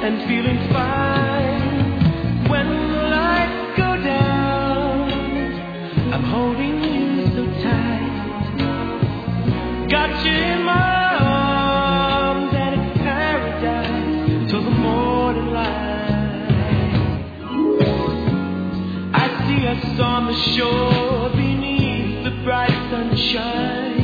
and feeling fine. When the lights go down, I'm holding you so tight. Got you in my arms and it's paradise till the morning light. I see us on the shore beneath the bright sunshine.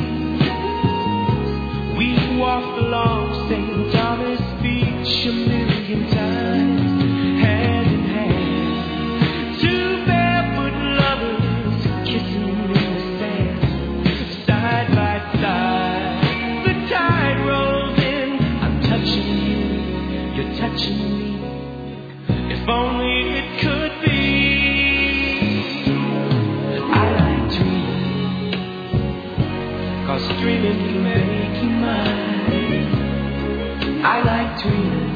We've walked along St. Thomas Beach a million times, hand in hand. Two barefoot lovers kissing in the sand, side by side. The tide rolls in, I'm touching you, you're touching me. If only it could be. I like dreaming, 'cause dreaming can make you mine. I like dreaming,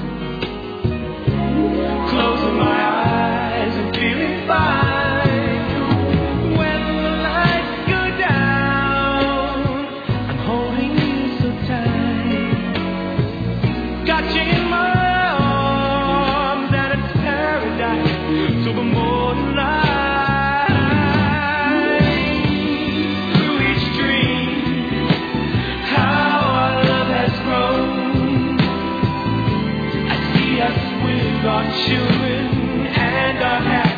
closing my eyes and feeling fine. When the lights go down, I'm holding you so tight. Got you in my arms and it's paradise till the morning light. Through each dream, how our love has grown. I see us with our children and our